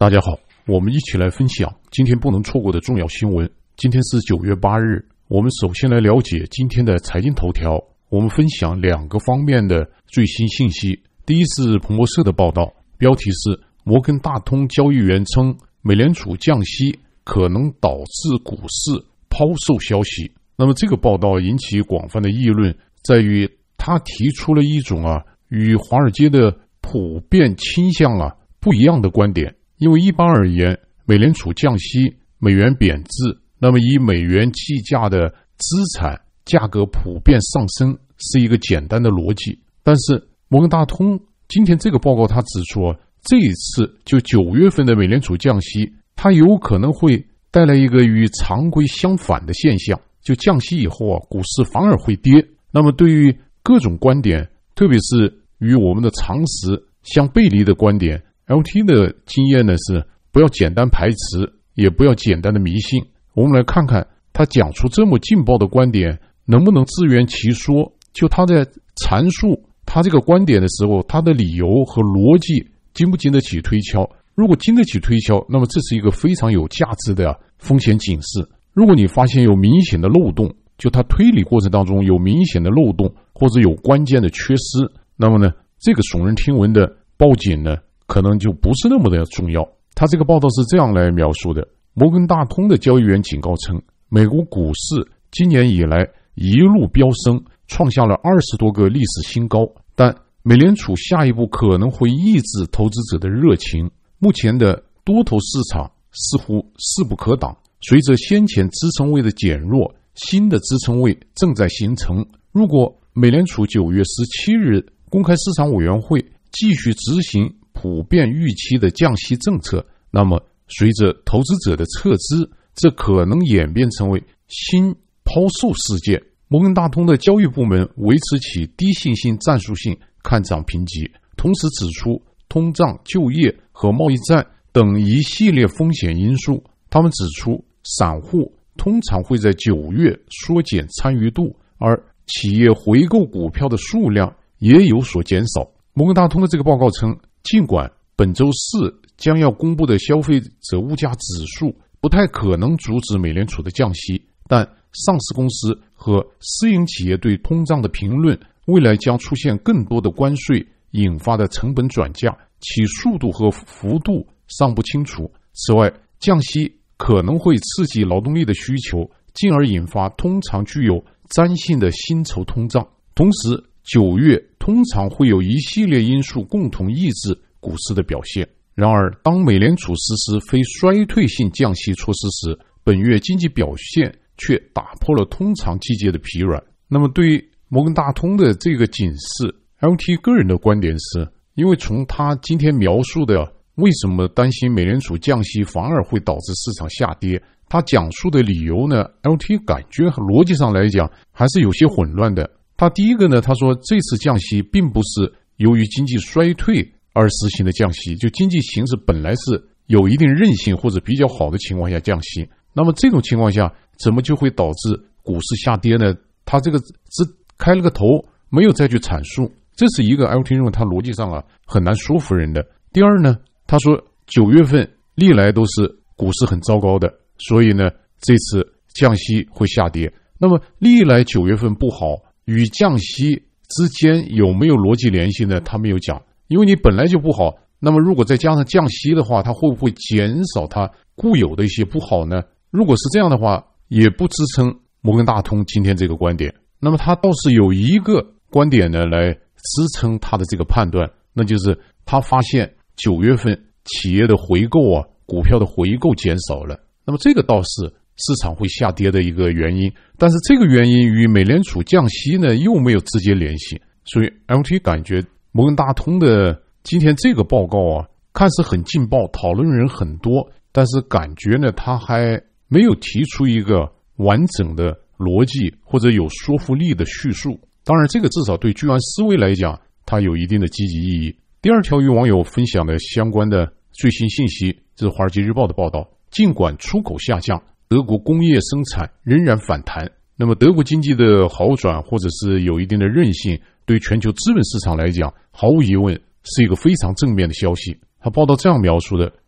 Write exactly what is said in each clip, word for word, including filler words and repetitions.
大家好，我们一起来分享今天不能错过的重要新闻。今天是九月八日，我们首先来了解今天的财经头条。我们分享两个方面的最新信息。第一是彭博社的报道，标题是摩根大通交易员称美联储降息可能导致股市抛售消息。那么这个报道引起广泛的议论，在于他提出了一种啊与华尔街的普遍倾向啊不一样的观点。因为一般而言，美联储降息，美元贬值，那么以美元计价的资产价格普遍上升是一个简单的逻辑。但是摩根大通今天这个报告他指出啊，这一次就九月份的美联储降息，它有可能会带来一个与常规相反的现象，就降息以后啊，股市反而会跌。那么对于各种观点，特别是与我们的常识相背离的观点， L T 的经验呢是不要简单排斥，也不要简单的迷信。我们来看看他讲出这么劲爆的观点能不能自圆其说，就他在阐述他这个观点的时候，他的理由和逻辑经不经得起推敲。如果经得起推敲，那么这是一个非常有价值的风险警示。如果你发现有明显的漏洞，就他推理过程当中有明显的漏洞或者有关键的缺失，那么呢这个耸人听闻的报警呢可能就不是那么的重要。他这个报道是这样来描述的：摩根大通的交易员警告称，美国股市今年以来一路飙升，创下了二十多个历史新高，但美联储下一步可能会抑制投资者的热情。目前的多头市场似乎势不可挡，随着先前支撑位的减弱，新的支撑位正在形成。如果美联储九月十七日公开市场委员会继续执行普遍预期的降息政策，那么随着投资者的撤资，这可能演变成为新抛售事件。摩根大通的交易部门维持其低信心战术性看涨评级，同时指出通胀、就业和贸易战等一系列风险因素。他们指出，散户通常会在九月缩减参与度，而企业回购股票的数量也有所减少。摩根大通的这个报告称，尽管本周四将要公布的消费者物价指数不太可能阻止美联储的降息，但上市公司和私营企业对通胀的评论，未来将出现更多的关税引发的成本转嫁，其速度和幅度尚不清楚。此外，降息可能会刺激劳动力的需求，进而引发通常具有粘性的薪酬通胀。同时，九月通常会有一系列因素共同抑制股市的表现。然而，当美联储实施非衰退性降息措施时，本月经济表现却打破了通常季节的疲软。那么对于摩根大通的这个警示， L T 个人的观点是，因为从他今天描述的为什么担心美联储降息反而会导致市场下跌，他讲述的理由呢 L T 感觉和逻辑上来讲还是有些混乱的。他第一个呢，他说这次降息并不是由于经济衰退而实行的降息，就经济形势本来是有一定韧性或者比较好的情况下降息，那么这种情况下怎么就会导致股市下跌呢？他这个只开了个头，没有再去阐述，这是一个 L T 认为他逻辑上啊很难说服人的。第二呢，他说九月份历来都是股市很糟糕的，所以呢这次降息会下跌。那么历来九月份不好与降息之间有没有逻辑联系呢？他没有讲。因为你本来就不好，那么如果再加上降息的话，它会不会减少它固有的一些不好呢？如果是这样的话，也不支撑摩根大通今天这个观点。那么他倒是有一个观点呢来支撑他的这个判断，那就是他发现九月份企业的回购啊，股票的回购减少了，那么这个倒是市场会下跌的一个原因，但是这个原因与美联储降息呢又没有直接联系。所以 L T 感觉摩根大通的今天这个报告啊，看似很劲爆，讨论人很多，但是感觉呢他还没有提出一个完整的逻辑或者有说服力的叙述。当然这个至少对居安思危来讲它有一定的积极意义。第二条与网友分享的相关的最新信息，这是华尔街日报的报道，尽管出口下降，德国工业生产仍然反弹。那么德国经济的好转或者是有一定的韧性，对全球资本市场来讲毫无疑问是一个非常正面的消息。他报道这样描述的，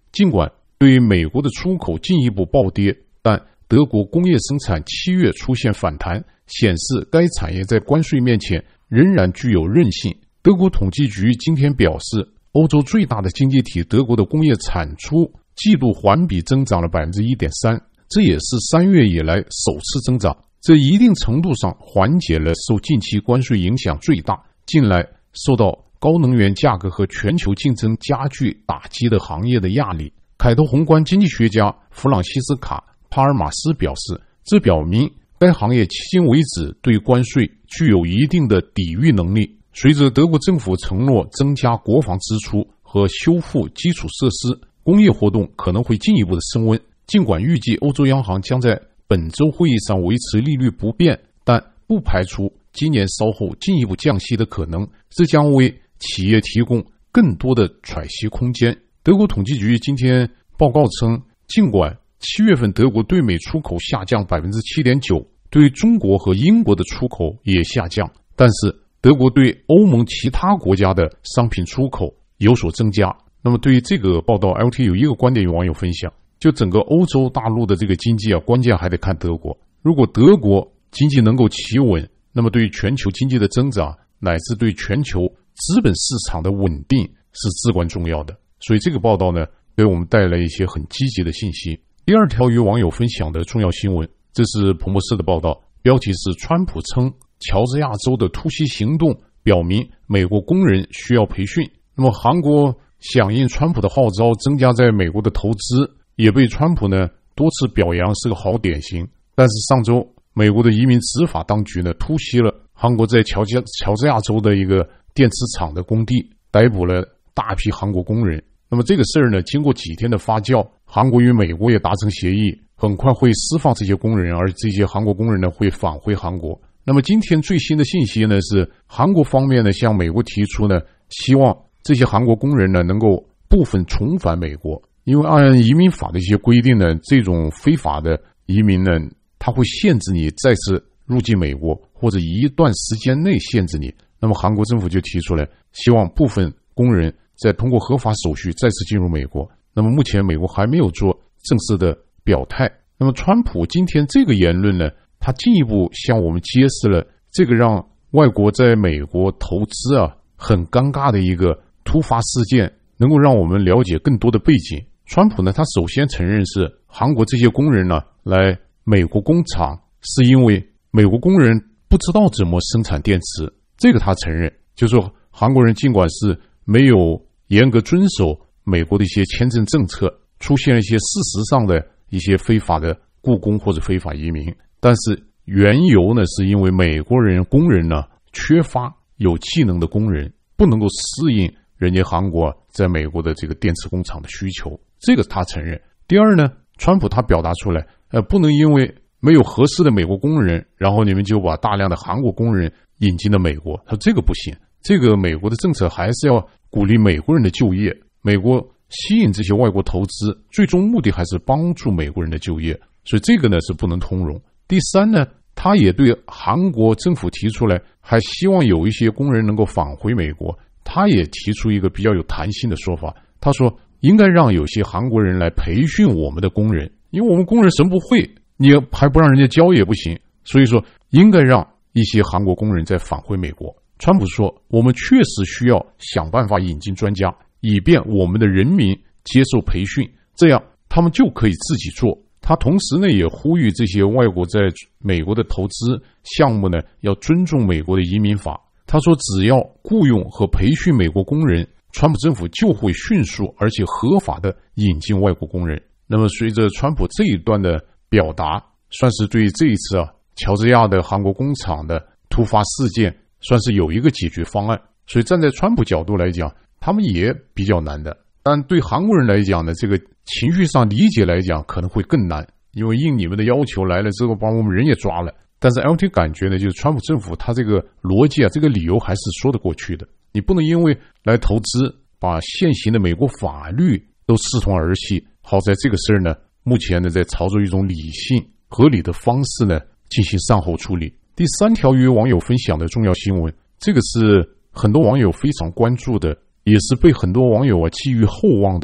尽管对美国的出口进一步暴跌，但德国工业生产七月出现反弹，显示该产业在关税面前仍然具有韧性。德国统计局今天表示，欧洲最大的经济体德国的工业产出季度环比增长了 百分之一点三， 这也是三月以来首次增长，这一定程度上缓解了受近期关税影响最大，近来受到高能源价格和全球竞争加剧打击的行业的压力。凯投宏观经济学家弗朗西斯卡·帕尔马斯表示，这表明该行业迄今为止对关税具有一定的抵御能力。随着德国政府承诺增加国防支出和修复基础设施，工业活动可能会进一步的升温。尽管预计欧洲央行将在本周会议上维持利率不变，但不排除今年稍后进一步降息的可能，这将为企业提供更多的喘息空间。德国统计局今天报告称，尽管七月份德国对美出口下降 百分之七点九， 对中国和英国的出口也下降，但是德国对欧盟其他国家的商品出口有所增加。那么对于这个报道 L T 有一个观点与网友分享，就整个欧洲大陆的这个经济啊，关键还得看德国。如果德国经济能够企稳，那么对于全球经济的增长乃至对全球资本市场的稳定是至关重要的。所以这个报道呢，给我们带来一些很积极的信息。第二条与网友分享的重要新闻，这是彭博社的报道，标题是川普称乔治亚州的突袭行动表明美国工人需要培训。那么韩国响应川普的号召，增加在美国的投资，也被川普呢多次表扬是个好典型。但是上周美国的移民执法当局呢突袭了韩国在乔治乔治亚州的一个电池厂的工地，逮捕了大批韩国工人。那么这个事儿呢，经过几天的发酵，韩国与美国也达成协议，很快会释放这些工人，而这些韩国工人呢会返回韩国。那么今天最新的信息呢是，韩国方面呢向美国提出呢，希望这些韩国工人呢能够部分重返美国，因为按移民法的一些规定呢，这种非法的移民呢，它会限制你再次入境美国，或者一段时间内限制你。那么韩国政府就提出来，希望部分工人再通过合法手续再次进入美国。那么目前美国还没有做正式的表态。那么川普今天这个言论呢，他进一步向我们揭示了这个让外国在美国投资啊很尴尬的一个突发事件，能够让我们了解更多的背景。川普呢，他首先承认是韩国这些工人呢来美国工厂是因为美国工人不知道怎么生产电池，这个他承认，就是说韩国人尽管是没有严格遵守美国的一些签证政策，出现了一些事实上的一些非法的雇工或者非法移民，但是缘由呢是因为美国人工人呢缺乏有技能的工人，不能够适应人家韩国在美国的这个电池工厂的需求，这个他承认。第二呢，川普他表达出来，呃，不能因为没有合适的美国工人，然后你们就把大量的韩国工人引进了美国。他说这个不行，这个美国的政策还是要鼓励美国人的就业，美国吸引这些外国投资，最终目的还是帮助美国人的就业，所以这个呢是不能通融。第三呢，他也对韩国政府提出来，还希望有一些工人能够返回美国，他也提出一个比较有弹性的说法，他说应该让有些韩国人来培训我们的工人，因为我们工人什么不会，你还不让人家教也不行，所以说应该让一些韩国工人再返回美国。川普说，我们确实需要想办法引进专家，以便我们的人民接受培训，这样他们就可以自己做。他同时呢也呼吁这些外国在美国的投资项目呢要尊重美国的移民法。他说只要雇佣和培训美国工人，川普政府就会迅速而且合法的引进外国工人。那么随着川普这一段的表达，算是对这一次啊乔治亚的韩国工厂的突发事件算是有一个解决方案。所以站在川普角度来讲，他们也比较难的，但对韩国人来讲呢，这个情绪上理解来讲可能会更难，因为应你们的要求来了之后把我们人也抓了。但是 L T 感觉呢，就是川普政府他这个逻辑啊，这个理由还是说得过去的。你不能因为来投资把现行的美国法律都视同儿戏。好在这个事儿呢，目前呢在朝着一种理性合理的方式呢进行善后处理。第三条与网友分享的重要新闻，这个是很多网友非常关注的，也是被很多网友啊寄予厚望的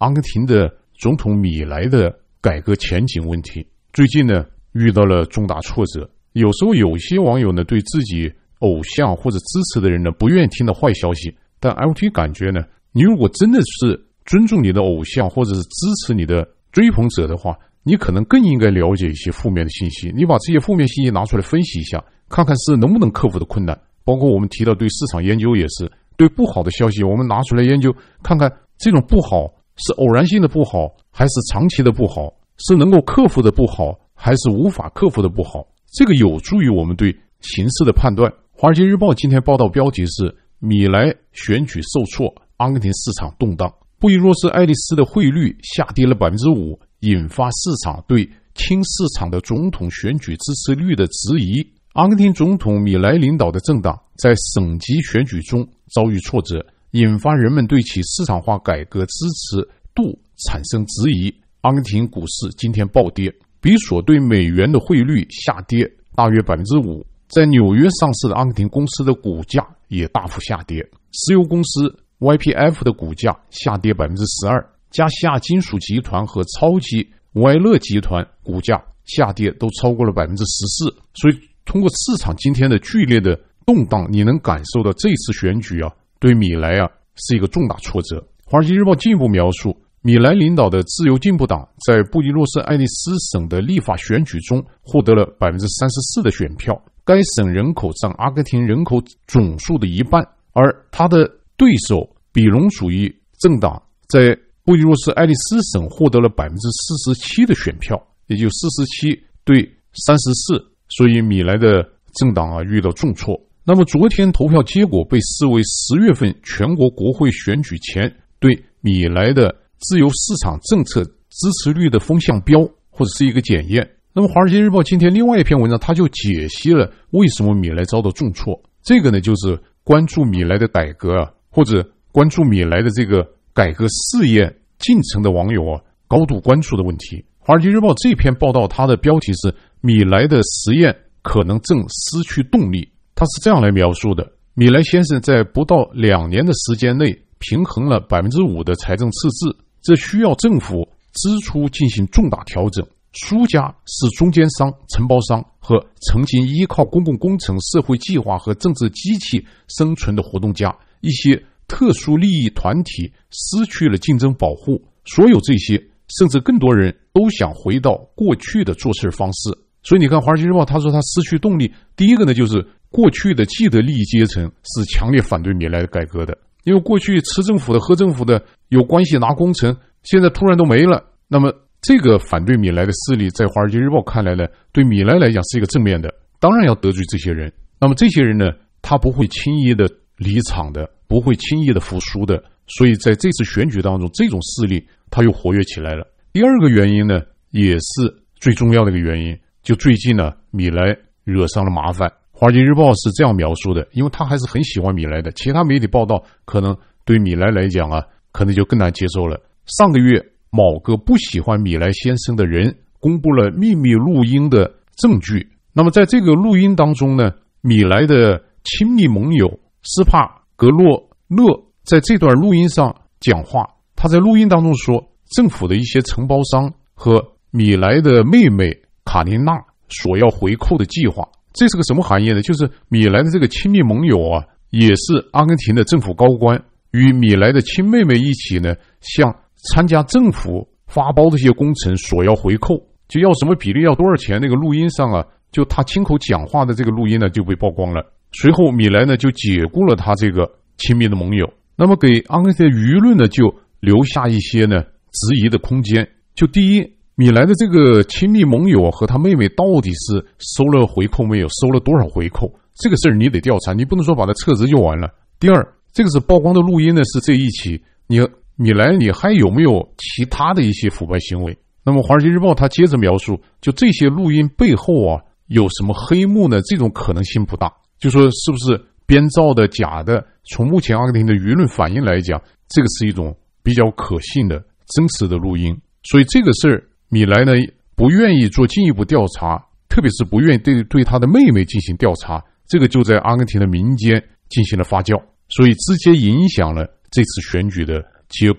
阿根廷的总统米莱的改革前景问题。最近呢，遇到了重大挫折。有时候有些网友呢，对自己偶像或者支持的人呢，不愿意听到坏消息。但 L T 感觉呢，你如果真的是尊重你的偶像或者是支持你的追捧者的话，你可能更应该了解一些负面的信息。你把这些负面信息拿出来分析一下，看看是能不能克服的困难。包括我们提到对市场研究也是，对不好的消息我们拿出来研究，看看这种不好是偶然性的不好，还是长期的不好，是能够克服的不好，还是无法克服的不好。这个有助于我们对形势的判断。华尔街日报今天报道标题是米莱选举受挫，阿根廷市场动荡。布宜诺斯艾利斯的汇率下跌了 百分之五， 引发市场对亲市场的总统选举支持率的质疑。阿根廷总统米莱领导的政党在省级选举中遭遇挫折，引发人们对其市场化改革支持度产生质疑。阿根廷股市今天暴跌，比索对美元的汇率下跌大约 百分之五， 在纽约上市的阿根廷公司的股价也大幅下跌。石油公司 Y P F 的股价下跌 百分之十二， 加西亚金属集团和超级维勒集团股价下跌都超过了 百分之十四。 所以通过市场今天的剧烈的动荡，你能感受到这次选举啊，对米莱啊是一个重大挫折。华尔街日报进一步描述，米莱领导的自由进步党在布宜诺斯艾利斯省的立法选举中获得了 百分之三十四 的选票，该省人口占阿根廷人口总数的一半，而他的对手比隆主义政党在布宜诺斯艾利斯省获得了 百分之四十七 的选票，也就四十七对三十四，所以米莱的政党啊遇到重挫。那么昨天投票结果被视为十月份全国国会选举前对米莱的自由市场政策支持率的风向标，或者是一个检验。那么华尔街日报今天另外一篇文章，它就解析了为什么米莱遭到重挫。这个呢，就是关注米莱的改革啊，或者关注米莱的这个改革事业进程的网友啊，高度关注的问题。华尔街日报这篇报道，它的标题是米莱的实验可能正失去动力。他是这样来描述的：米莱先生在不到两年的时间内平衡了 百分之五 的财政赤字，这需要政府支出进行重大调整。输家是中间商、承包商和曾经依靠公共工程、社会计划和政治机器生存的活动家，一些特殊利益团体失去了竞争保护。所有这些，甚至更多人都想回到过去的做事方式。所以你看华尔街日报他说他失去动力，第一个呢，就是过去的既得利益阶层是强烈反对米莱的改革的，因为过去吃政府的喝政府的有关系拿工程，现在突然都没了。那么这个反对米莱的势力在华尔街日报看来呢，对米莱来讲是一个正面的，当然要得罪这些人。那么这些人呢，他不会轻易的离场的，不会轻易的服输的，所以在这次选举当中，这种势力他又活跃起来了。第二个原因呢，也是最重要的一个原因，就最近呢，米莱惹上了麻烦。华尔街日报是这样描述的，因为他还是很喜欢米莱的，其他媒体报道可能对米莱来讲啊，可能就更难接受了。上个月，某个不喜欢米莱先生的人公布了秘密录音的证据。那么在这个录音当中呢，米莱的亲密盟友斯帕格洛勒在这段录音上讲话，他在录音当中说，政府的一些承包商和米莱的妹妹卡琳娜索要回扣的计划。这是个什么含义呢？就是米莱的这个亲密盟友啊，也是阿根廷的政府高官，与米莱的亲妹妹一起呢，向参加政府发包的一些工程索要回扣，就要什么比例要多少钱。那个录音上啊，就他亲口讲话的这个录音呢就被曝光了。随后米莱呢就解雇了他这个亲密的盟友，那么给阿根廷的舆论呢就留下一些呢质疑的空间。就第一，米莱的这个亲密盟友和他妹妹到底是收了回扣没有，收了多少回扣，这个事儿你得调查，你不能说把它撤职就完了。第二，这个是曝光的录音呢是这一起，你米莱你还有没有其他的一些腐败行为？那么华尔街日报他接着描述，就这些录音背后啊有什么黑幕呢？这种可能性不大，就说是不是编造的假的，从目前阿根廷的舆论反应来讲，这个是一种比较可信的真实的录音。所以这个事儿米莱呢不愿意做进一步调查，特别是不愿意对对他的妹妹进行调查，这个就在阿根廷的民间进行了发酵，所以直接影响了这次选举的结果。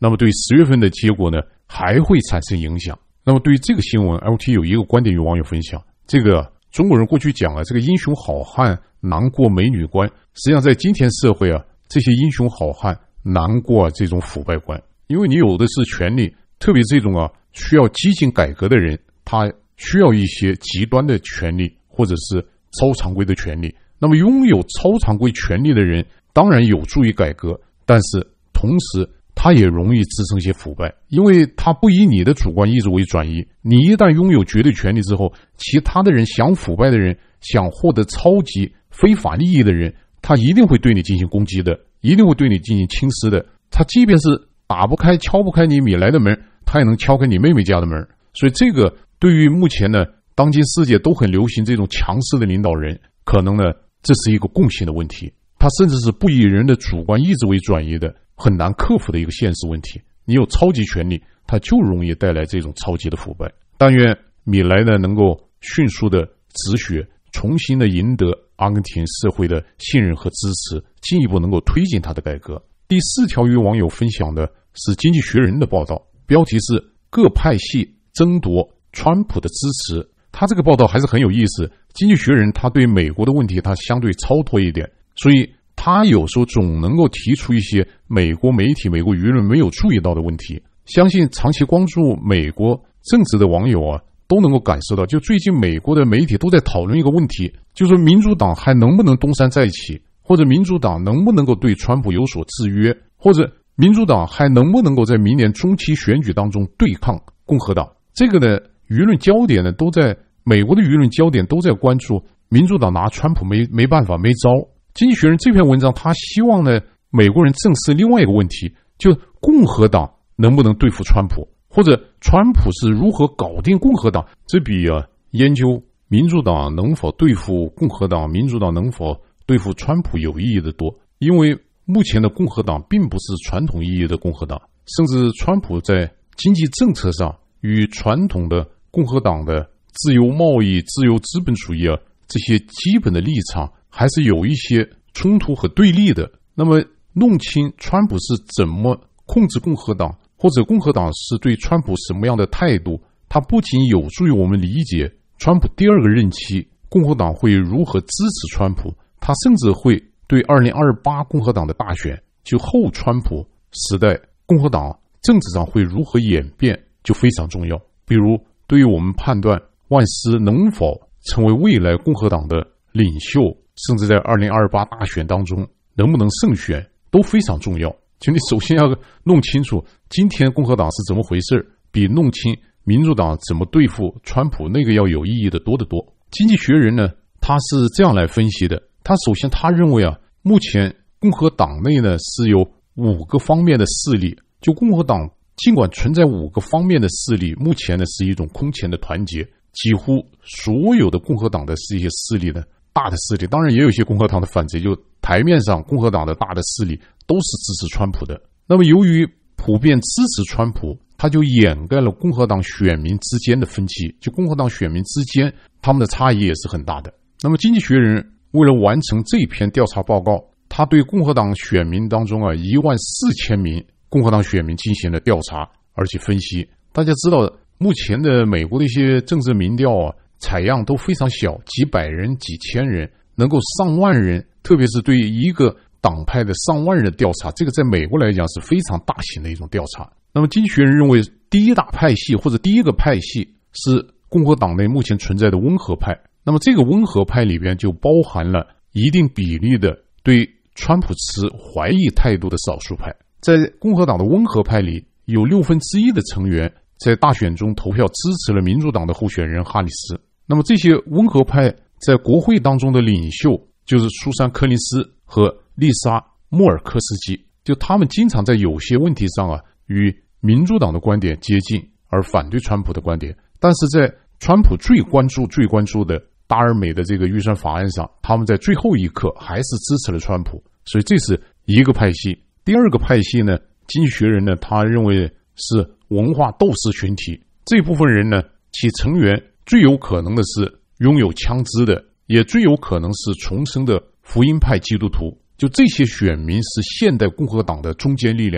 那么对十月份的结果呢还会产生影响。那么对于这个新闻 L T 有一个观点与网友分享，这个中国人过去讲啊，这个英雄好汉难过美女关，实际上在今天社会啊，这些英雄好汉难过这种腐败关，因为你有的是权利，特别这种啊需要激进改革的人，他需要一些极端的权利或者是超常规的权利。那么拥有超常规权利的人当然有助于改革，但是同时他也容易滋生一些腐败，因为他不以你的主观意志为转移。你一旦拥有绝对权利之后，其他的人想腐败的人，想获得超级非法利益的人，他一定会对你进行攻击的，一定会对你进行侵蚀的。他即便是打不开敲不开你米莱的门，他也能敲开你妹妹家的门。所以这个对于目前呢当今世界都很流行这种强势的领导人，可能呢这是一个共性的问题，他甚至是不以人的主观意志为转移的，很难克服的一个现实问题。你有超级权力，它就容易带来这种超级的腐败。但愿米莱呢能够迅速的止血，重新的赢得阿根廷社会的信任和支持，进一步能够推进他的改革。第四条与网友分享的是经济学人的报道，标题是各派系争夺川普的支持。他这个报道还是很有意思，经济学人他对美国的问题他相对超脱一点，所以他有时候总能够提出一些美国媒体美国舆论没有注意到的问题。相信长期关注美国政治的网友啊都能够感受到，就最近美国的媒体都在讨论一个问题，就是民主党还能不能东山再起，或者民主党能不能够对川普有所制约，或者民主党还能不能够在明年中期选举当中对抗共和党。这个呢舆论焦点呢都在美国的舆论焦点都在关注民主党拿川普没没办法没招。经济学人这篇文章他希望呢美国人正视另外一个问题，就共和党能不能对付川普，或者川普是如何搞定共和党。这比啊研究民主党能否对付共和党，民主党能否对付川普有意义的多。因为目前的共和党并不是传统意义的共和党，甚至川普在经济政策上与传统的共和党的自由贸易自由资本主义啊这些基本的立场还是有一些冲突和对立的。那么弄清川普是怎么控制共和党，或者共和党是对川普什么样的态度，它不仅有助于我们理解川普第二个任期共和党会如何支持川普，它甚至会对二零二八共和党的大选，就后川普时代共和党政治上会如何演变就非常重要。比如对于我们判断万斯能否成为未来共和党的领袖，甚至在二零二八大选当中能不能胜选都非常重要。就你首先要弄清楚今天共和党是怎么回事，比弄清民主党怎么对付川普那个要有意义的多得多。经济学人呢他是这样来分析的，他首先他认为啊，目前共和党内呢是有五个方面的势力，就共和党尽管存在五个方面的势力，目前呢是一种空前的团结，几乎所有的共和党的这些势力呢大的势力，当然也有一些共和党的反贼，就台面上共和党的大的势力都是支持川普的。那么由于普遍支持川普，它就掩盖了共和党选民之间的分歧，就共和党选民之间他们的差异也是很大的。那么经济学人为了完成这篇调查报告，他对共和党选民当中啊一万四千名共和党选民进行了调查而且分析。大家知道目前的美国的一些政治民调啊采样都非常小，几百人几千人，能够上万人，特别是对一个党派的上万人的调查，这个在美国来讲是非常大型的一种调查。那么经济学人认为第一大派系或者第一个派系是共和党内目前存在的温和派，那么这个温和派里边就包含了一定比例的对川普持怀疑态度的少数派。在共和党的温和派里，有六分之一的成员在大选中投票支持了民主党的候选人哈里斯。那么这些温和派在国会当中的领袖就是苏珊·柯林斯和丽莎·莫尔科斯基，就他们经常在有些问题上啊与民主党的观点接近，而反对川普的观点。但是在川普最关注最关注的达尔美的这个预算法案上，他们在最后一刻还是支持了川普。所以这是一个派系。第二个派系呢，经济学人呢他认为是文化斗士群体，这部分人呢其成员最有可能的是拥有枪支的，也最有可能是重生的福音派基督徒。就这些选民是现代共和党的中坚力量，他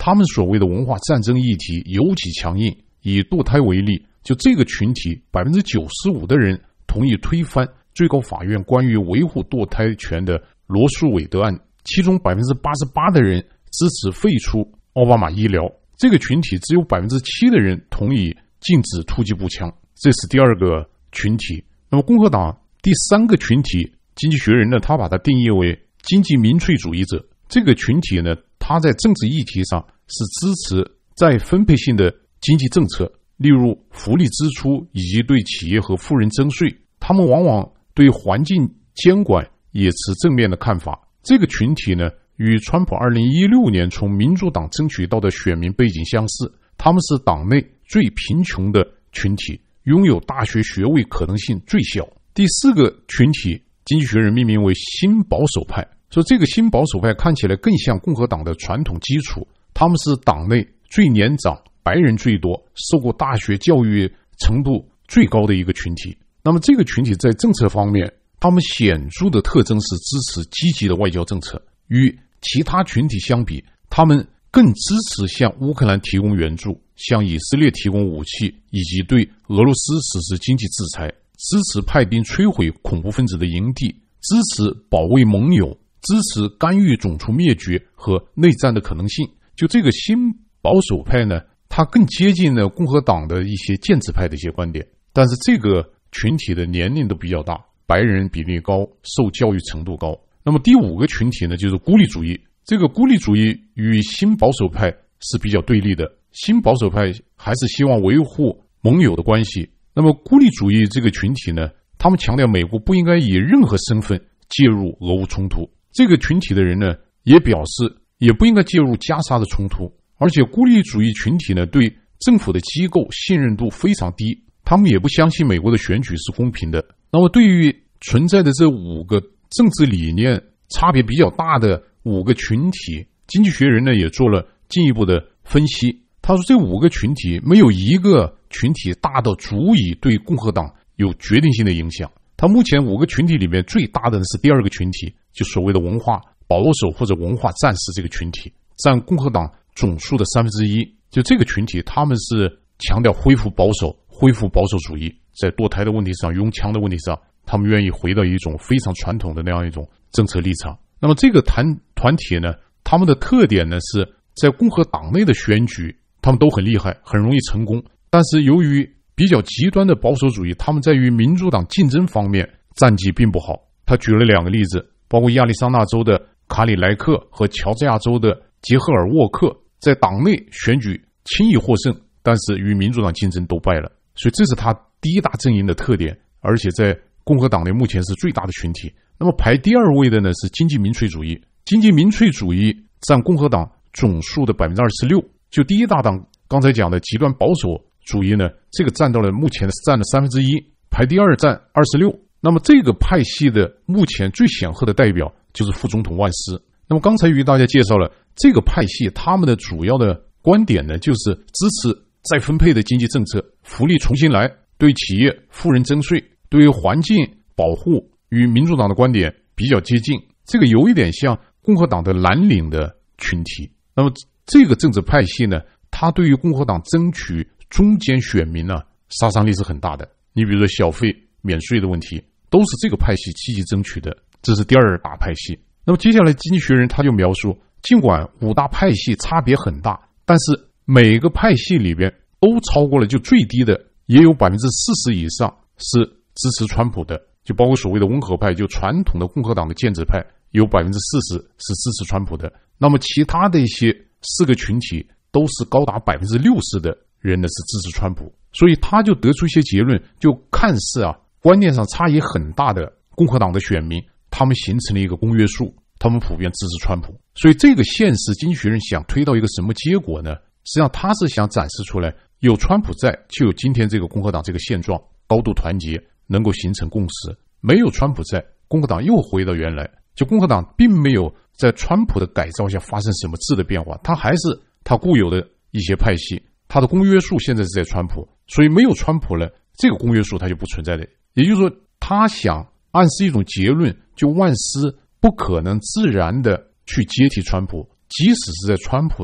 他们所谓的文化战争议题尤其强硬。以堕胎为例，就这个群体 百分之九十五 的人同意推翻最高法院关于维护堕胎权的罗素韦德案，其中 百分之八十八 的人支持废除奥巴马医疗。这个群体只有 百分之七 的人同意禁止突击步枪，这是第二个群体。那么共和党第三个群体，经济学人呢，他把它定义为经济民粹主义者。这个群体呢，他在政治议题上是支持再分配性的经济政策，例如福利支出以及对企业和富人征税。他们往往对环境监管也持正面的看法。这个群体呢，与川普二零一六年从民主党争取到的选民背景相似，他们是党内最贫穷的群体，拥有大学学位可能性最小。第四个群体，经济学人命名为新保守派，说这个新保守派看起来更像共和党的传统基础，他们是党内最年长、白人最多、受过大学教育程度最高的一个群体。那么这个群体在政策方面，他们显著的特征是支持积极的外交政策，与其他群体相比，他们更支持向乌克兰提供援助，向以色列提供武器，以及对俄罗斯实施经济制裁，支持派兵摧毁恐怖分子的营地，支持保卫盟友，支持干预种族灭绝和内战的可能性。就这个新保守派呢，它更接近了共和党的一些建制派的一些观点，但是这个群体的年龄都比较大，白人比例高，受教育程度高。那么第五个群体呢，就是孤立主义。这个孤立主义与新保守派是比较对立的，新保守派还是希望维护盟友的关系。那么孤立主义这个群体呢，他们强调美国不应该以任何身份介入俄乌冲突。这个群体的人呢，也表示也不应该介入加沙的冲突。而且孤立主义群体呢，对政府的机构信任度非常低，他们也不相信美国的选举是公平的。那么对于存在的这五个政治理念差别比较大的五个群体，经济学人呢也做了进一步的分析。他说这五个群体没有一个群体大到足以对共和党有决定性的影响。他目前五个群体里面最大的是第二个群体，就所谓的文化保守或者文化战士这个群体，占共和党总数的三分之一。就这个群体，他们是强调恢复保守，恢复保守主义，在堕胎的问题上、拥枪的问题上，他们愿意回到一种非常传统的那样一种政策立场。那么这个团团体呢，他们的特点呢是在共和党内的选举，他们都很厉害，很容易成功。但是由于比较极端的保守主义，他们在与民主党竞争方面战绩并不好。他举了两个例子，包括亚利桑那州的卡里莱克和乔治亚州的杰赫尔沃克，在党内选举轻易获胜，但是与民主党竞争都败了。所以这是他第一大阵营的特点，而且在共和党内目前是最大的群体。那么排第二位的呢是经济民粹主义，经济民粹主义占共和党总数的 百分之二十六。 就第一大党刚才讲的极端保守主义呢，这个占到了目前占了三分之一，排第二占二十六。那么这个派系的目前最显赫的代表就是副总统万斯。那么刚才与大家介绍了这个派系，他们的主要的观点呢，就是支持再分配的经济政策，福利重新来，对企业富人征税，对于环境保护与民主党的观点比较接近，这个有一点像共和党的蓝领的群体。那么这个政治派系呢，它对于共和党争取中间选民呢、啊，杀伤力是很大的。你比如说小费免税的问题，都是这个派系积极争取的，这是第二大派系。那么接下来经济学人他就描述，尽管五大派系差别很大，但是每个派系里边都超过了，就最低的也有 百分之四十 以上是支持川普的，就包括所谓的温和派，就传统的共和党的建制派，有 百分之四十 是支持川普的。那么其他的一些四个群体都是高达 百分之六十 的人呢是支持川普。所以他就得出一些结论，就看似啊观念上差异很大的共和党的选民，他们形成了一个公约数，他们普遍支持川普。所以这个现实经济学人想推到一个什么结果呢？实际上他是想展示出来，有川普在就有今天这个共和党这个现状，高度团结，能够形成共识。没有川普在，共和党又回到原来，就共和党并没有在川普的改造下发生什么质的变化，他还是他固有的一些派系，他的公约数现在是在川普，所以没有川普了，这个公约数它就不存在的。也就是说，他想暗示一种结论，就万斯不可能自然的去接替川普，即使是在川普的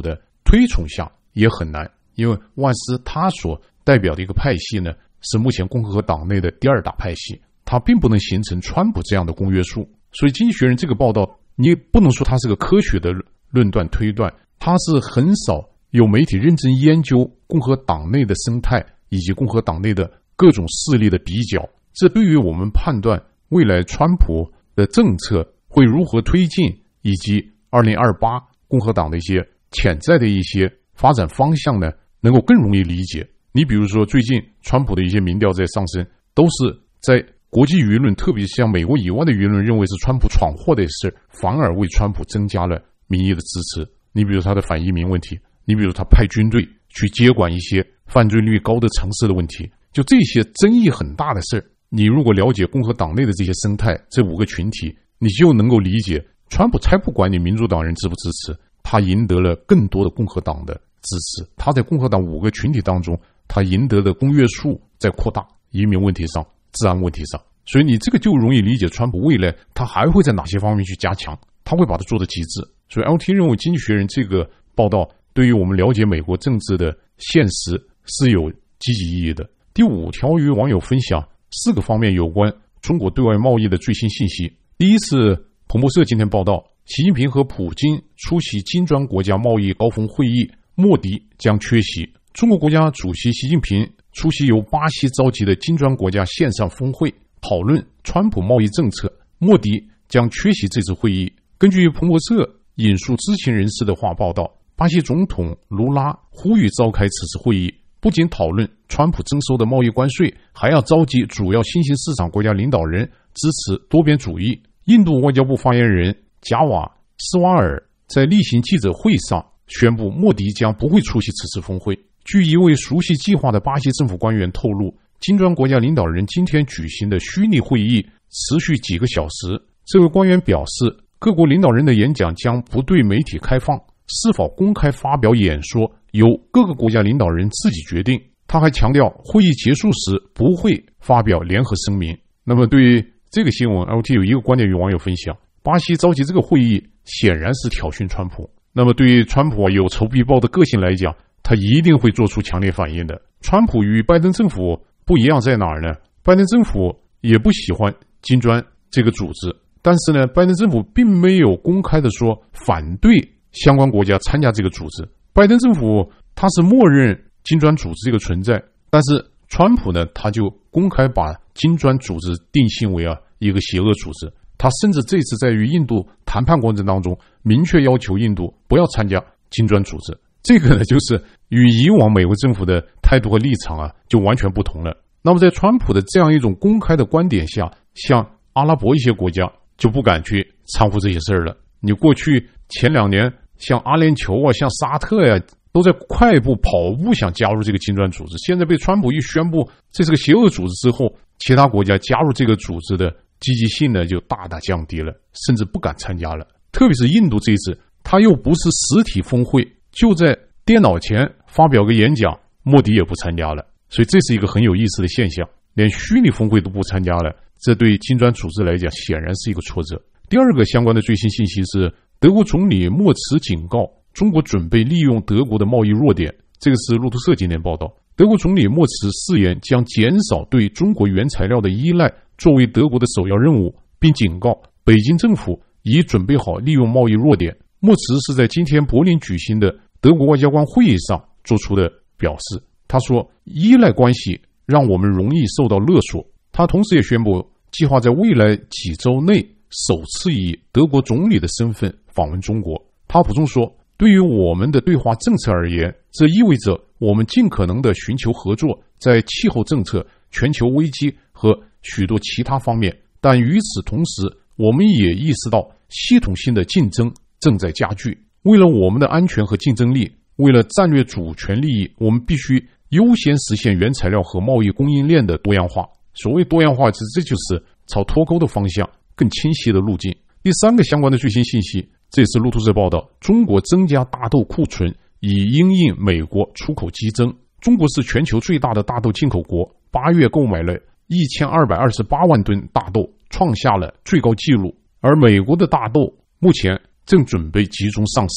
推崇下也很难，因为万斯他所代表的一个派系呢，是目前共和党内的第二大派系，它并不能形成川普这样的公约数。所以经济学人这个报道，你不能说它是个科学的论断推断，它是很少有媒体认真研究共和党内的生态以及共和党内的各种势力的比较，这对于我们判断未来川普的政策会如何推进，以及二零二八共和党的一些潜在的一些发展方向呢，能够更容易理解。你比如说最近川普的一些民调在上升，都是在国际舆论，特别像美国以外的舆论认为是川普闯祸的事，反而为川普增加了民意的支持。你比如他的反移民问题，你比如他派军队去接管一些犯罪率高的城市的问题，就这些争议很大的事，你如果了解共和党内的这些生态，这五个群体，你就能够理解川普才不管你民主党人支不支持，他赢得了更多的共和党的支持，他在共和党五个群体当中，他赢得的公约数在扩大，移民问题上，治安问题上，所以你这个就容易理解川普未来他还会在哪些方面去加强，他会把它做到极致。所以 L T 认为经济学人这个报道对于我们了解美国政治的现实是有积极意义的。第五条与网友分享四个方面有关中国对外贸易的最新信息。第一是彭博社今天报道，习近平和普京出席金砖国家贸易高峰会议，莫迪将缺席。中国国家主席习近平出席由巴西召集的金砖国家线上峰会，讨论川普贸易政策，莫迪将缺席这次会议。根据彭博社引述知情人士的话报道，巴西总统卢拉呼吁召开此次会议，不仅讨论川普征收的贸易关税，还要召集主要新兴市场国家领导人支持多边主义。印度外交部发言人贾瓦斯瓦尔在例行记者会上宣布，莫迪将不会出席此次峰会。据一位熟悉计划的巴西政府官员透露，金砖国家领导人今天举行的虚拟会议持续几个小时。这位官员表示，各国领导人的演讲将不对媒体开放，是否公开发表演说由各个国家领导人自己决定。他还强调，会议结束时不会发表联合声明。那么对于这个新闻 L T 有一个观点与网友分享，巴西召集这个会议显然是挑衅川普。那么对于川普有仇必报的个性来讲，他一定会做出强烈反应的。川普与拜登政府不一样在哪儿呢？拜登政府也不喜欢金砖这个组织，但是呢，拜登政府并没有公开的说反对相关国家参加这个组织。拜登政府他是默认金砖组织这个存在，但是川普呢，他就公开把金砖组织定性为啊一个邪恶组织。他甚至这次在与印度谈判过程当中，明确要求印度不要参加金砖组织。这个呢，就是与以往美国政府的态度和立场啊，就完全不同了。那么在川普的这样一种公开的观点下，像阿拉伯一些国家就不敢去掺和这些事儿了。你过去前两年，像阿联酋啊，像沙特呀、啊，都在快步跑步想加入这个金砖组织。现在被川普一宣布这是个邪恶组织之后，其他国家加入这个组织的积极性呢就大大降低了，甚至不敢参加了。特别是印度这一次，他又不是实体峰会，就在电脑前发表个演讲，莫迪也不参加了。所以这是一个很有意思的现象，连虚拟峰会都不参加了，这对金砖组织来讲显然是一个挫折。第二个相关的最新信息是，德国总理默茨警告中国准备利用德国的贸易弱点。这个是路透社今天报道，德国总理默茨誓言将减少对中国原材料的依赖作为德国的首要任务，并警告北京政府已准备好利用贸易弱点。默茨是在今天柏林举行的德国外交官会议上做出的表示。他说，依赖关系让我们容易受到勒索。他同时也宣布，计划在未来几周内首次以德国总理的身份访问中国。他补充说，对于我们的对华政策而言，这意味着我们尽可能地寻求合作，在气候政策、全球危机和许多其他方面。但与此同时，我们也意识到系统性的竞争正在加剧。为了我们的安全和竞争力，为了战略主权利益，我们必须优先实现原材料和贸易供应链的多样化。所谓多样化，这就是朝脱钩的方向更清晰的路径。第三个相关的最新信息，这也是路透社报道，中国增加大豆库存，以因应美国出口激增。中国是全球最大的大豆进口国，八月购买了一千二百二十八万吨大豆，创下了最高纪录。而美国的大豆目前正准备集中上市。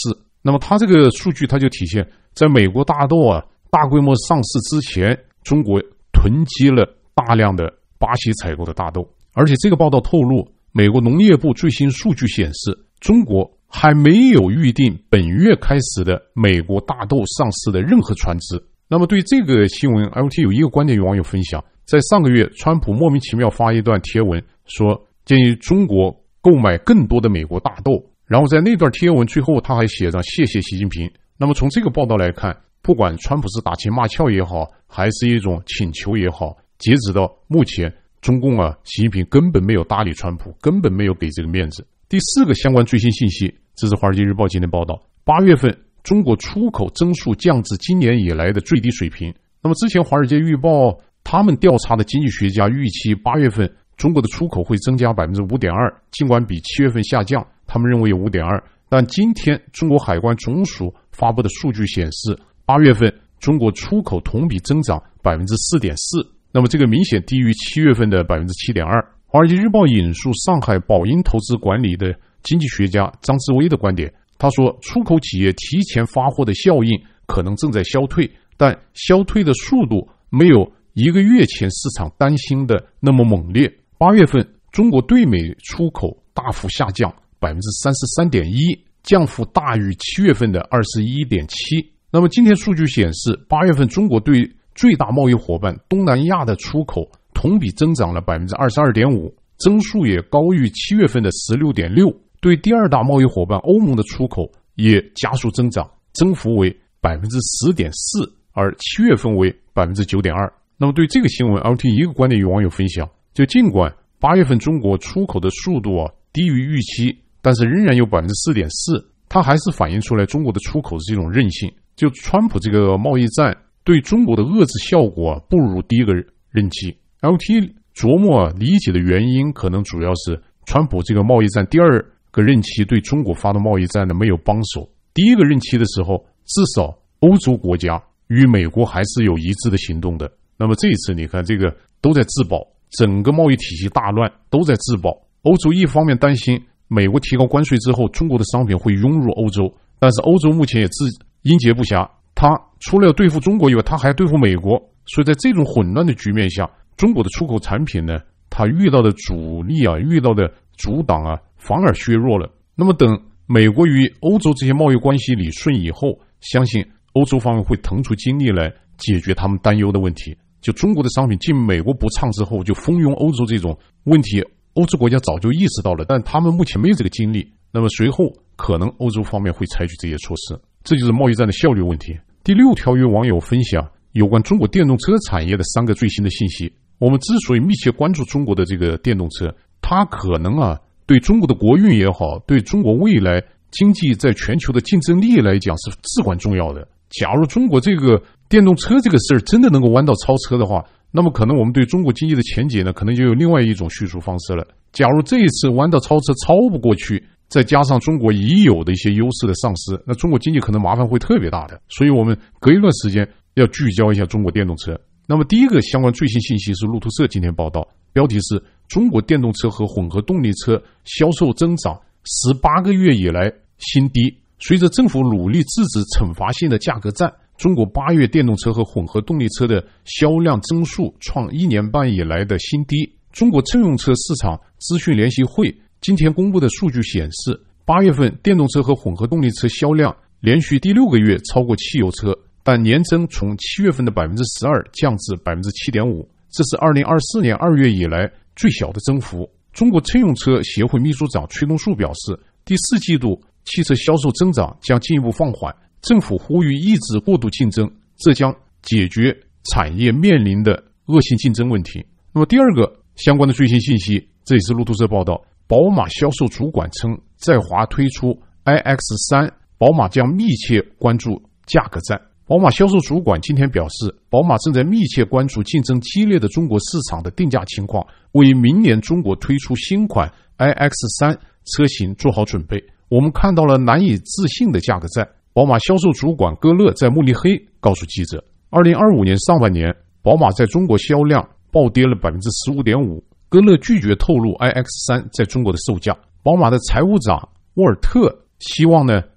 那么它这个数据它就体现在美国大豆啊大规模上市之前，中国囤积了大量的巴西采购的大豆。而且这个报道透露，美国农业部最新数据显示，中国还没有预定本月开始的美国大豆上市的任何船只。那么对这个新闻 L T 有一个观点与网友分享，在上个月川普莫名其妙发一段贴文，说建议中国购买更多的美国大豆，然后在那段贴文最后他还写上谢谢习近平。那么从这个报道来看，不管川普是打情骂俏也好，还是一种请求也好，截止到目前，中共啊习近平根本没有搭理川普，根本没有给这个面子。第四个相关最新信息，这是华尔街日报今天报道，八月份中国出口增速降至今年以来的最低水平。那么之前华尔街日报他们调查的经济学家预期八月份中国的出口会增加 百分之五点二， 尽管比七月份下降，他们认为有 五点二， 但今天中国海关总署发布的数据显示，八月份中国出口同比增长 百分之四点四， 那么这个明显低于七月份的 百分之七点二。 华尔街日报引述上海宝鹰投资管理的经济学家张志威的观点，他说，出口企业提前发货的效应可能正在消退，但消退的速度没有一个月前市场担心的那么猛烈。八月份中国对美出口大幅下降 百分之三十三点一， 降幅大于七月份的 二十一点七。 那么今天数据显示，八月份中国对最大贸易伙伴东南亚的出口同比增长了 百分之二十二点五， 增速也高于七月份的 十六点六。 对第二大贸易伙伴欧盟的出口也加速增长，增幅为 百分之十点四， 而七月份为 百分之九点二。 那么对这个新闻 L T 一个观点与网友分享，就尽管八月份中国出口的速度啊低于预期，但是仍然有 百分之四点四， 它还是反映出来中国的出口是这种韧性。就川普这个贸易战对中国的遏制效果啊不如第一个任期。 L T 琢磨理解的原因可能主要是川普这个贸易战第二个任期对中国发动贸易战呢没有帮手，第一个任期的时候至少欧洲国家与美国还是有一致的行动的。那么这一次你看这个都在自保，整个贸易体系大乱，都在自保。欧洲一方面担心美国提高关税之后中国的商品会涌入欧洲，但是欧洲目前也自应接不暇，他除了要对付中国以外，他还对付美国。所以在这种混乱的局面下，中国的出口产品呢，它遇到的阻力啊，遇到的阻挡啊，反而削弱了。那么等美国与欧洲这些贸易关系理顺以后，相信欧洲方面会腾出精力来解决他们担忧的问题。就中国的商品进美国不畅之后，就蜂拥欧洲这种问题，欧洲国家早就意识到了，但他们目前没有这个精力。那么随后可能欧洲方面会采取这些措施，这就是贸易战的效率问题。第六条与网友分享有关中国电动车产业的三个最新的信息。我们之所以密切关注中国的这个电动车，它可能啊对中国的国运也好，对中国未来经济在全球的竞争力来讲是至关重要的。假如中国这个电动车这个事儿真的能够弯道超车的话，那么可能我们对中国经济的前景呢，可能就有另外一种叙述方式了。假如这一次弯道超车超不过去，再加上中国已有的一些优势的丧失，那中国经济可能麻烦会特别大的。所以我们隔一段时间要聚焦一下中国电动车。那么第一个相关最新信息是路透社今天报道，标题是中国电动车和混合动力车销售增长十八个月以来新低。随着政府努力制止惩罚性的价格战，中国八月电动车和混合动力车的销量增速创一年半以来的新低。中国乘用车市场资讯联席会今天公布的数据显示，八月份电动车和混合动力车销量连续第六个月超过汽油车，但年增从七月份的 百分之十二 降至 百分之七点五， 这是二零二四年二月以来最小的增幅。中国乘用车协会秘书长崔东树表示，第四季度汽车销售增长将进一步放缓，政府呼吁抑制过度竞争，这将解决产业面临的恶性竞争问题。那么第二个相关的最新信息，这也是路透社报道，宝马销售主管称，在华推出 I X 三， 宝马将密切关注价格战。宝马销售主管今天表示，宝马正在密切关注竞争激烈的中国市场的定价情况，为明年中国推出新款 I X 三 车型做好准备。我们看到了难以置信的价格战。宝马销售主管戈勒在慕尼黑告诉记者，二零二五年上半年，宝马在中国销量暴跌了 百分之十五点五。 戈勒拒绝透露 I X 三 在中国的售价。宝马的财务长沃尔特希望呢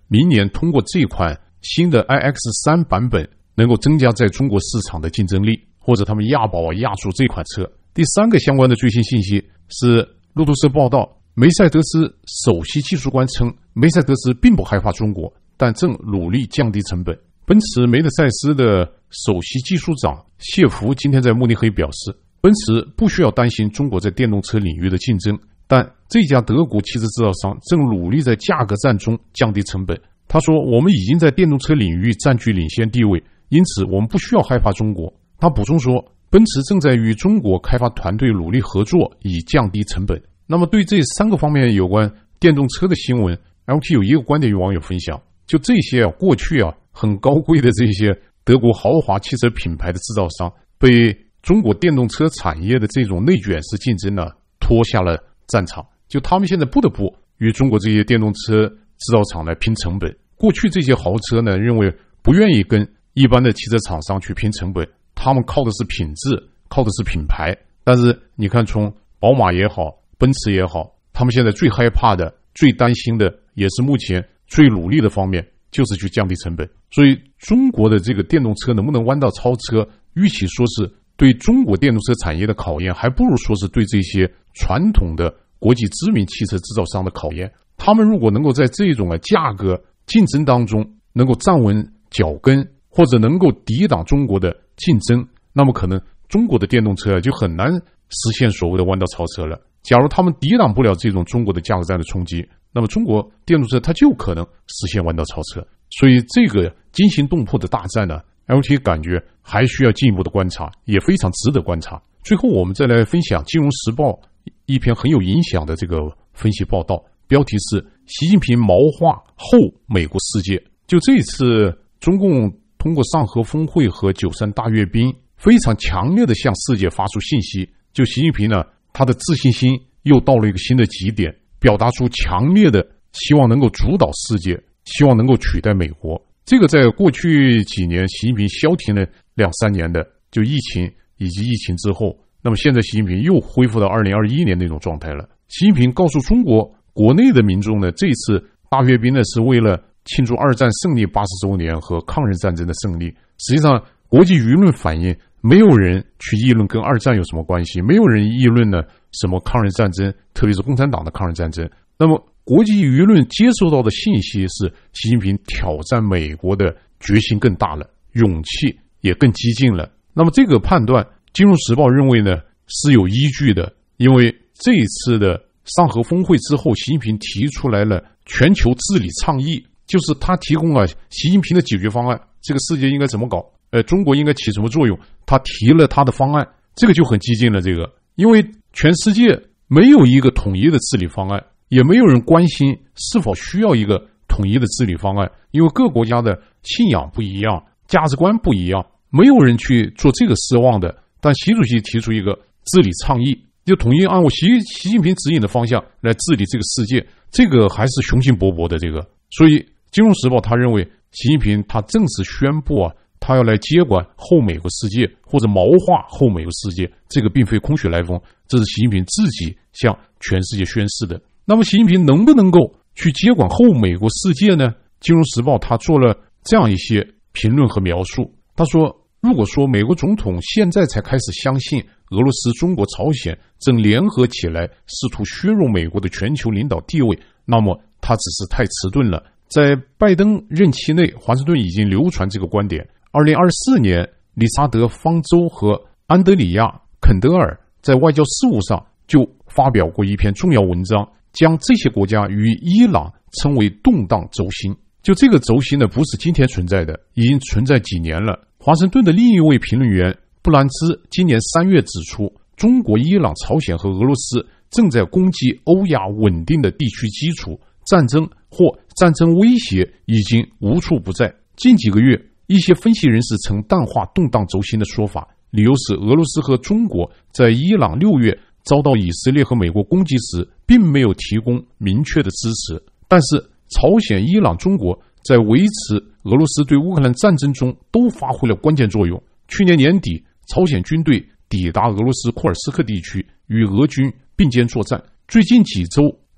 明年通过这款新的 I X 三 版本能够增加在中国市场的竞争力，或者他们亚宝啊亚速这款车。第三个相关的最新信息是路透社报道，梅赛德斯首席技术官称，梅赛德斯并不害怕中国，但正努力降低成本。奔驰梅德赛斯的首席技术长谢弗今天在慕尼黑表示，奔驰不需要担心中国在电动车领域的竞争，但这家德国汽车制造商正努力在价格战中降低成本。他说，我们已经在电动车领域占据领先地位，因此我们不需要害怕中国。他补充说，奔驰正在与中国开发团队努力合作，以降低成本。那么对这三个方面有关电动车的新闻， L T 有一个观点与网友分享，就这些啊，过去啊很高贵的这些德国豪华汽车品牌的制造商，被中国电动车产业的这种内卷式竞争呢拖下了战场，就他们现在不得不与中国这些电动车制造厂来拼成本。过去这些豪车呢认为不愿意跟一般的汽车厂商去拼成本，他们靠的是品质，靠的是品牌。但是你看，从宝马也好，奔驰也好，他们现在最害怕的、最担心的，也是目前最努力的方面，就是去降低成本。所以中国的这个电动车能不能弯道超车，与其说是对中国电动车产业的考验，还不如说是对这些传统的国际知名汽车制造商的考验。他们如果能够在这种价格竞争当中能够站稳脚跟，或者能够抵挡中国的竞争，那么可能中国的电动车就很难实现所谓的弯道超车了。假如他们抵挡不了这种中国的价格战的冲击，那么中国电动车它就可能实现弯道超车。所以这个惊心动魄的大战呢， L T 感觉还需要进一步的观察，也非常值得观察。最后我们再来分享《金融时报》一篇很有影响的这个分析报道，标题是习近平谋划后美国世界。就这一次中共通过上合峰会和九三大阅兵，非常强烈的向世界发出信息，就习近平呢他的自信心又到了一个新的极点，表达出强烈的希望能够主导世界，希望能够取代美国。这个在过去几年习近平消停了两三年的，就疫情以及疫情之后，那么现在习近平又恢复到二零二一年那种状态了。习近平告诉中国国内的民众呢，这次大阅兵呢是为了庆祝二战胜利八十周年和抗日战争的胜利。实际上国际舆论反映，没有人去议论跟二战有什么关系，没有人议论呢什么抗日战争，特别是共产党的抗日战争。那么国际舆论接收到的信息是，习近平挑战美国的决心更大了，勇气也更激进了。那么这个判断，金融时报认为呢是有依据的，因为这一次的上合峰会之后，习近平提出来了全球治理倡议，就是他提供了习近平的解决方案，这个世界应该怎么搞，呃，中国应该起什么作用，他提了他的方案，这个就很激进了。这个因为全世界没有一个统一的治理方案，也没有人关心是否需要一个统一的治理方案，因为各国家的信仰不一样，价值观不一样，没有人去做这个奢望的。但习主席提出一个治理倡议，就统一按我习习近平指引的方向来治理这个世界，这个还是雄心勃勃的。这个，所以金融时报他认为习近平他正式宣布啊，他要来接管后美国世界，或者谋划后美国世界，这个并非空穴来风，这是习近平自己向全世界宣示的。那么习近平能不能够去接管后美国世界呢？金融时报他做了这样一些评论和描述，他说，如果说美国总统现在才开始相信俄罗斯、中国、朝鲜正联合起来试图削弱美国的全球领导地位，那么他只是太迟钝了。在拜登任期内，华盛顿已经流传这个观点。二零二四年，理查德·方舟和安德里亚·肯德尔在外交事务上就发表过一篇重要文章，将这些国家与伊朗称为动荡轴心。就这个轴心呢，不是今天存在的，已经存在几年了。华盛顿的另一位评论员布兰兹今年三月指出，中国、伊朗、朝鲜和俄罗斯正在攻击欧亚稳定的地区基础，战争或战争威胁已经无处不在。近几个月，一些分析人士曾淡化动荡轴心的说法，理由是俄罗斯和中国在伊朗六月遭到以色列和美国攻击时并没有提供明确的支持，但是朝鲜、伊朗、中国在维持俄罗斯对乌克兰战争中都发挥了关键作用。去年年底，朝鲜军队抵达俄罗斯库尔斯克地区，与俄军并肩作战。最近几周，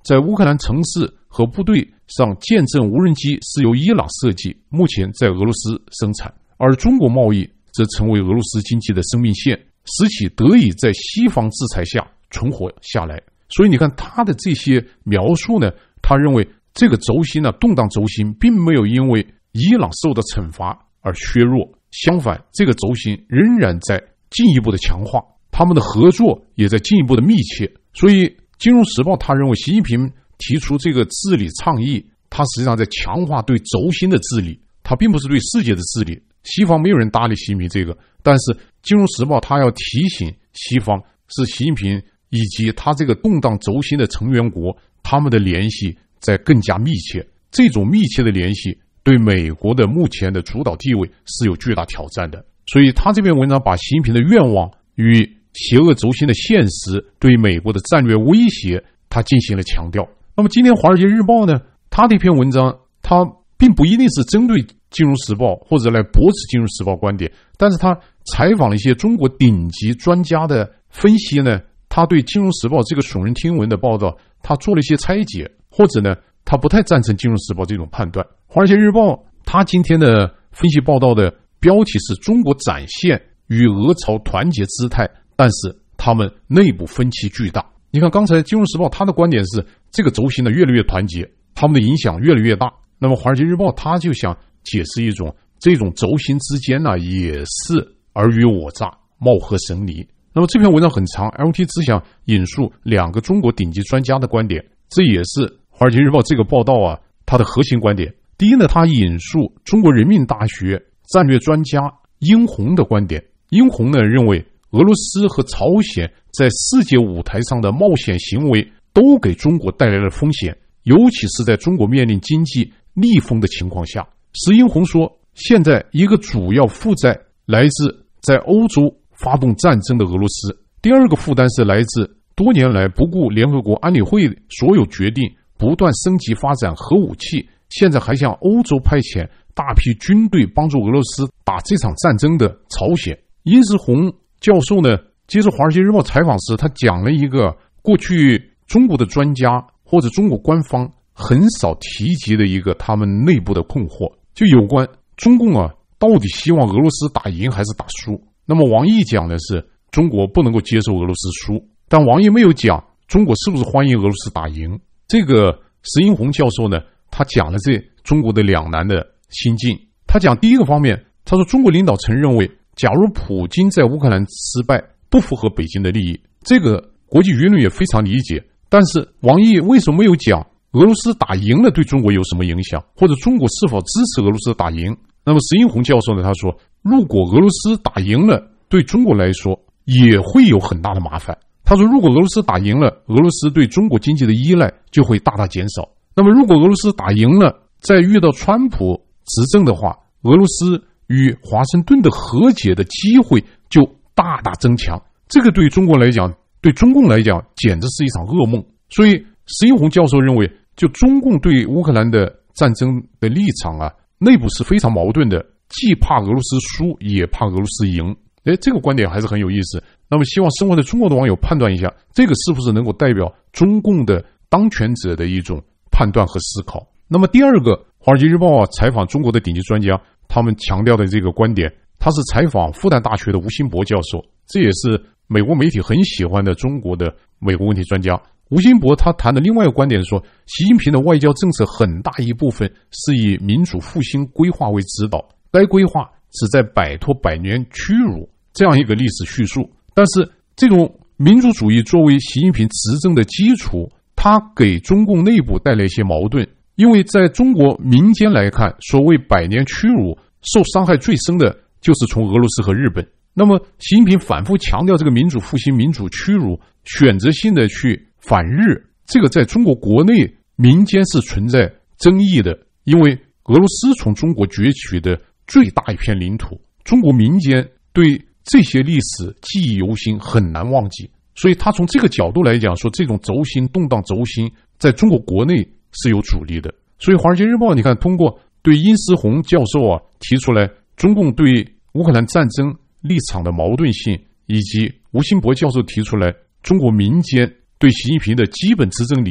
在乌克兰城市和部队上建镇无人机是由伊朗设计，目前在俄罗斯生产，而中国贸易则成为俄罗斯经济的生命线，使其得以在西方制裁下存活下来。所以你看他的这些描述呢，他认为这个轴心呢，动荡轴心并没有因为伊朗受到惩罚而削弱，相反，这个轴心仍然在进一步的强化，他们的合作也在进一步的密切。所以《金融时报》他认为习近平提出这个治理倡议，他实际上在强化对轴心的治理，他并不是对世界的治理。西方没有人搭理习近平这个，但是《金融时报》他要提醒西方，是习近平以及他这个动荡轴心的成员国，他们的联系在更加密切。这种密切的联系对美国的目前的主导地位是有巨大挑战的。所以他这篇文章把习近平的愿望与邪恶轴心的现实对美国的战略威胁，他进行了强调。那么今天《华尔街日报》呢，他的一篇文章，他并不一定是针对《金融时报》或者来驳斥《金融时报》观点，但是他采访了一些中国顶级专家的分析呢，他对《金融时报》这个耸人听闻的报道，他做了一些拆解，或者呢，他不太赞成《金融时报》这种判断。《华尔街日报》他今天的分析报道的标题是中国展现与俄朝团结姿态，但是他们内部分歧巨大。你看刚才《金融时报》他的观点是这个轴心呢越来越团结，他们的影响越来越大。那么《华尔街日报》他就想解释一种这种轴心之间呢也是尔虞我诈、貌合神离。那么这篇文章很长 ，L T 只想引述两个中国顶级专家的观点，这也是《华尔街日报》这个报道啊它的核心观点。第一呢，他引述中国人民大学战略专家殷红的观点。殷红呢认为，俄罗斯和朝鲜在世界舞台上的冒险行为都给中国带来了风险，尤其是在中国面临经济逆风的情况下。石殷红说，现在一个主要负债来自在欧洲发动战争的俄罗斯，第二个负担是来自多年来不顾联合国安理会所有决定，不断升级发展核武器，现在还向欧洲派遣大批军队帮助俄罗斯打这场战争的朝鲜。殷石红教授呢，接受《华尔街日报》采访时，他讲了一个过去中国的专家或者中国官方很少提及的一个他们内部的困惑，就有关中共啊到底希望俄罗斯打赢还是打输。那么王毅讲的是中国不能够接受俄罗斯输，但王毅没有讲中国是不是欢迎俄罗斯打赢。这个石殷红教授呢，他讲了这中国的两难的心境。他讲第一个方面，他说中国领导层认为，假如普京在乌克兰失败，不符合北京的利益，这个国际舆论也非常理解。但是王毅为什么没有讲俄罗斯打赢了对中国有什么影响，或者中国是否支持俄罗斯打赢？那么石殷红教授呢，他说，如果俄罗斯打赢了，对中国来说也会有很大的麻烦。他说，如果俄罗斯打赢了，俄罗斯对中国经济的依赖就会大大减少。那么如果俄罗斯打赢了，再遇到川普执政的话，俄罗斯与华盛顿的和解的机会就大大增强。这个对中国来讲，对中共来讲简直是一场噩梦。所以石殷红教授认为，就中共对乌克兰的战争的立场啊，内部是非常矛盾的，既怕俄罗斯输，也怕俄罗斯赢。诶，这个观点还是很有意思。那么希望生活在中国的网友判断一下，这个是不是能够代表中共的当权者的一种判断和思考。那么第二个，华尔街日报啊采访中国的顶级专家，他们强调的这个观点，他是采访复旦大学的吴新博教授，这也是美国媒体很喜欢的中国的美国问题专家。吴新博他谈的另外一个观点说，习近平的外交政策很大一部分是以民主复兴规划为指导，该规划旨在摆脱百年屈辱这样一个历史叙述。但是这种民主主义作为习近平执政的基础，它给中共内部带来一些矛盾。因为在中国民间来看，所谓百年屈辱，受伤害最深的就是从俄罗斯和日本。那么习近平反复强调这个民主复兴、民主屈辱，选择性的去反日，这个在中国国内民间是存在争议的。因为俄罗斯从中国攫取的最大一片领土，中国民间对这些历史记忆犹新，很难忘记。所以他从这个角度来讲说，这种轴心动荡轴心在中国国内是有阻力的。所以华尔街日报你看，通过对殷石红教授啊提出来中共对乌克兰战争立场的矛盾性，以及吴新博教授提出来中国民间对习近平的基本执政理念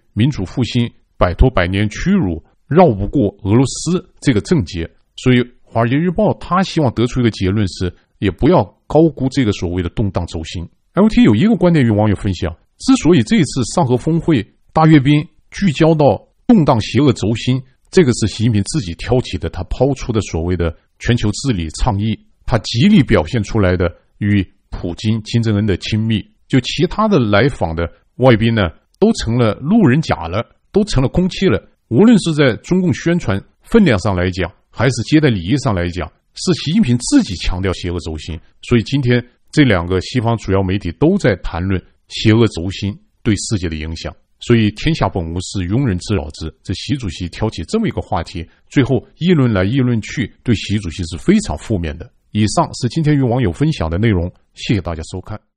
民主复兴，摆脱百年屈辱，绕不过俄罗斯这个症结。所以《华尔街日报》他希望得出一个结论是，也不要高估这个所谓的动荡轴心。L T 有一个观点与网友分享，之所以这次上合峰会大阅兵聚焦到动荡邪恶轴心，这个是习近平自己挑起的，他抛出的所谓的全球治理倡议，他极力表现出来的与普京、金正恩的亲密。就其他的来访的外宾呢，都成了路人甲了，都成了空气了。无论是在中共宣传分量上来讲，还是接待礼仪上来讲，是习近平自己强调邪恶轴心。所以今天这两个西方主要媒体都在谈论邪恶轴心对世界的影响。所以天下本无事，庸人自扰之。这习主席挑起这么一个话题，最后议论来议论去，对习主席是非常负面的。以上是今天与网友分享的内容，谢谢大家收看。